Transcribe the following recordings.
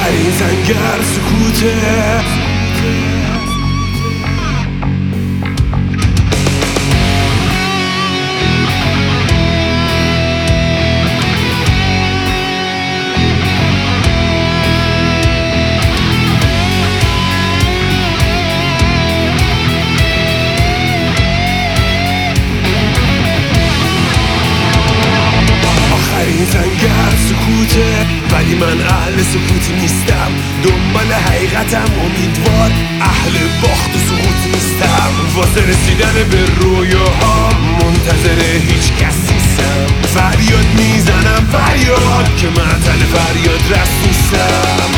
آخرین زنگر سکوته. زنگر سکوته، ولی من اهل سکوت نیستم. دنبال حقیقتم امیدوار، اهل باخت و سقوط نیستم. واسه رسیدن به رویاها منتظر هیچ کس نیستم. فریاد میزنم فریاد که معطل فریاد رس نیستم.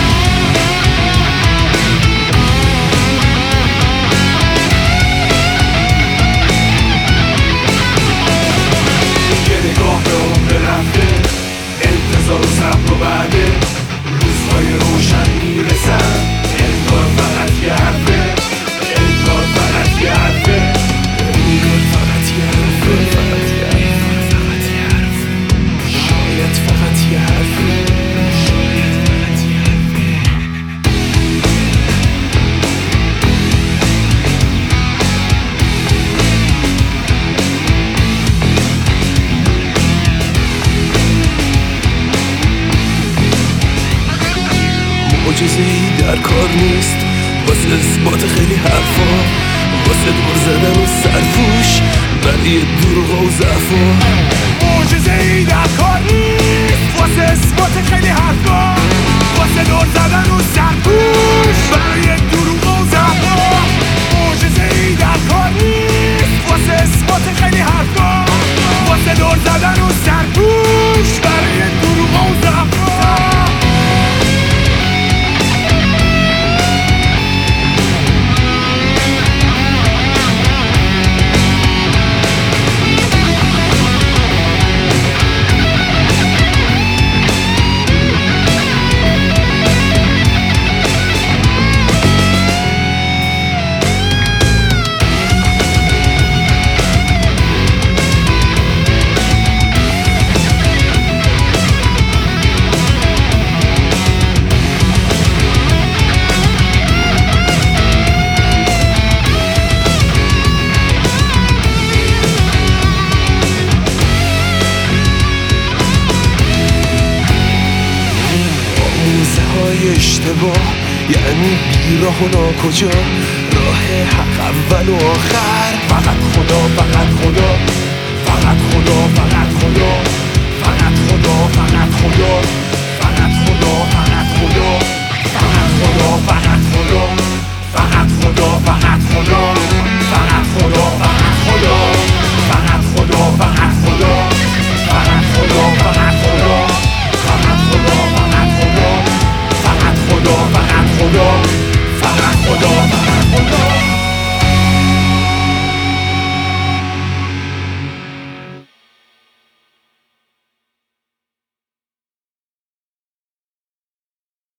یه نگاه به عمر رفته، انتظار و صبر و بعده روزهای روشن میرسن. انگار فقط یه حرفه، انگار فقط یه حرفه، انگار فقط یه حرفه، فقط یه حرفه، شاید فقط یه حرفه، شاید فقط یه حرفه. معجزه‌ای در کار نیست واسه اثبات خیلی حرفا، واسه دور زدن و سرپوش برای دروغ و ضعفا. معجزه‌ای در کار نیست واسه اثبات خیلی حرفا، واسه دور زدن و سرپوش برای دروغ و ضعفا. معجزه‌ای در کار نیست واسه اثبات خیلی حرفا، واسه دور زدن و سرپوش برای دروغ و ضعفا. اشتباه یعنی بیراه و ناکجا، راه حق اول و آخر فقط خدا، فقط خدا، فقط خدا، فقط خدا، فقط خدا، فقط